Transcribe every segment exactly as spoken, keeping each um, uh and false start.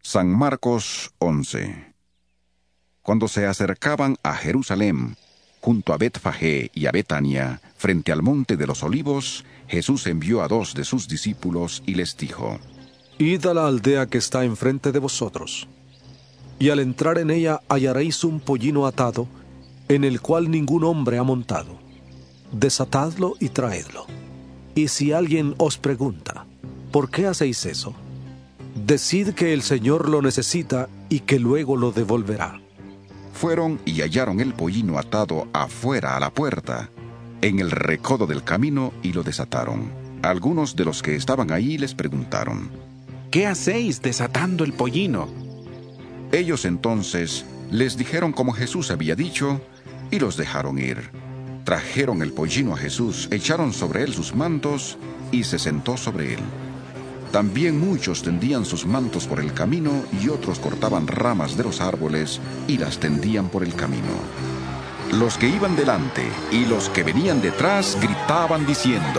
San Marcos once. Cuando se acercaban a Jerusalén, junto a Betfagé y a Betania, frente al monte de los Olivos, Jesús envió a dos de sus discípulos y les dijo: Id a la aldea que está enfrente de vosotros, y al entrar en ella hallaréis un pollino atado, en el cual ningún hombre ha montado. Desatadlo y traedlo. Y si alguien os pregunta, ¿por qué hacéis eso?, decid que el Señor lo necesita y que luego lo devolverá. Fueron y hallaron el pollino atado afuera a la puerta, en el recodo del camino, y lo desataron. Algunos de los que estaban ahí les preguntaron: ¿Qué hacéis desatando el pollino? Ellos entonces les dijeron como Jesús había dicho, y los dejaron ir. Trajeron el pollino a Jesús, echaron sobre él sus mantos, y se sentó sobre él. También muchos tendían sus mantos por el camino, y otros cortaban ramas de los árboles y las tendían por el camino. Los que iban delante y los que venían detrás gritaban diciendo: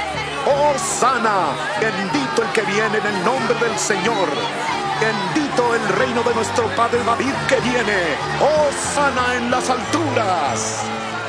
¡Hosana! Bendito el que viene en el nombre del Señor. Bendito el reino de nuestro padre David que viene. ¡Hosana en las alturas!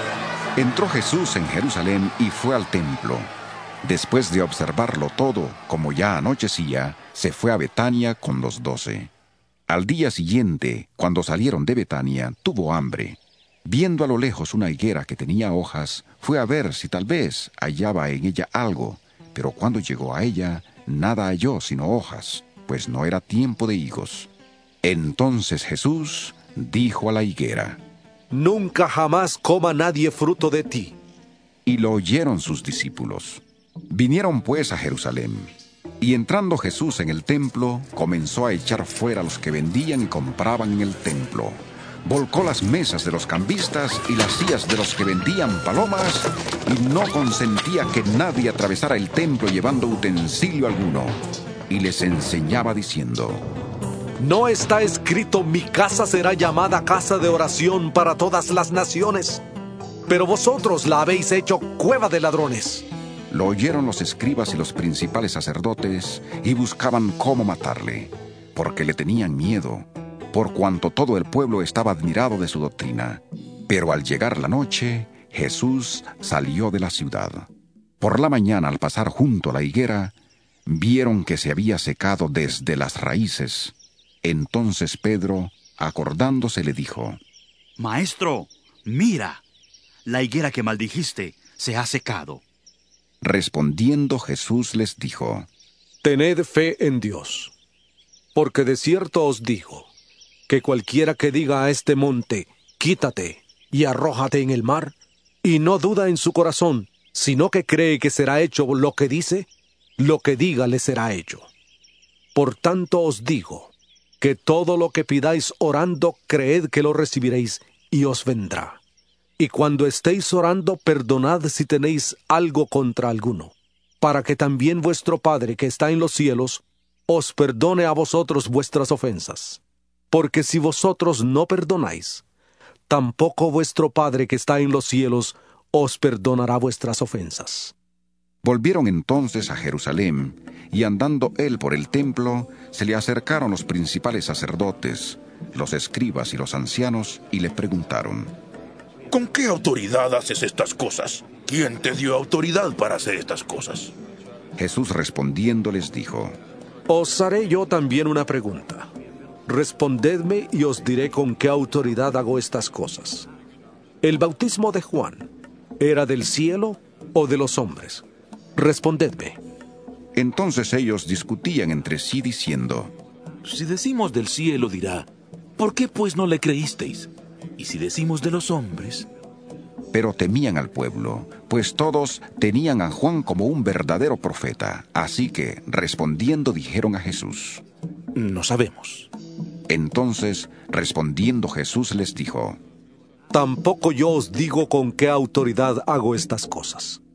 Entró Jesús en Jerusalén y fue al templo. Después de observarlo todo, como ya anochecía, se fue a Betania con los doce. Al día siguiente, cuando salieron de Betania, tuvo hambre. Viendo a lo lejos una higuera que tenía hojas, fue a ver si tal vez hallaba en ella algo, pero cuando llegó a ella, nada halló sino hojas, pues no era tiempo de higos. Entonces Jesús dijo a la higuera: Nunca jamás coma nadie fruto de ti. Y lo oyeron sus discípulos. Vinieron pues a Jerusalén, y entrando Jesús en el templo, comenzó a echar fuera a los que vendían y compraban en el templo. Volcó las mesas de los cambistas y las sillas de los que vendían palomas, y no consentía que nadie atravesara el templo llevando utensilio alguno. Y les enseñaba diciendo: ¿No está escrito: mi casa será llamada casa de oración para todas las naciones? Pero vosotros la habéis hecho cueva de ladrones. Lo oyeron los escribas y los principales sacerdotes, y buscaban cómo matarle, porque le tenían miedo, por cuanto todo el pueblo estaba admirado de su doctrina. Pero al llegar la noche, Jesús salió de la ciudad. Por la mañana, al pasar junto a la higuera, vieron que se había secado desde las raíces. Entonces Pedro, acordándose, le dijo: Maestro, mira, la higuera que maldijiste se ha secado. Respondiendo Jesús les dijo: Tened fe en Dios, porque de cierto os digo, que cualquiera que diga a este monte: quítate y arrójate en el mar, y no duda en su corazón, sino que cree que será hecho lo que dice, lo que diga le será hecho. Por tanto os digo, que todo lo que pidáis orando, creed que lo recibiréis, y os vendrá. Y cuando estéis orando, perdonad si tenéis algo contra alguno, para que también vuestro Padre que está en los cielos os perdone a vosotros vuestras ofensas. Porque si vosotros no perdonáis, tampoco vuestro Padre que está en los cielos os perdonará vuestras ofensas. Volvieron entonces a Jerusalén, y andando él por el templo, se le acercaron los principales sacerdotes, los escribas y los ancianos, y le preguntaron: ¿Con qué autoridad haces estas cosas? ¿Quién te dio autoridad para hacer estas cosas? Jesús respondiendo les dijo: Os haré yo también una pregunta. Respondedme y os diré con qué autoridad hago estas cosas. ¿El bautismo de Juan era del cielo o de los hombres? Respondedme. Entonces ellos discutían entre sí diciendo: Si decimos del cielo, dirá: ¿por qué pues no le creísteis? Y si decimos de los hombres... Pero temían al pueblo, pues todos tenían a Juan como un verdadero profeta. Así que, respondiendo, dijeron a Jesús: No sabemos. Entonces, respondiendo Jesús les dijo: Tampoco yo os digo con qué autoridad hago estas cosas.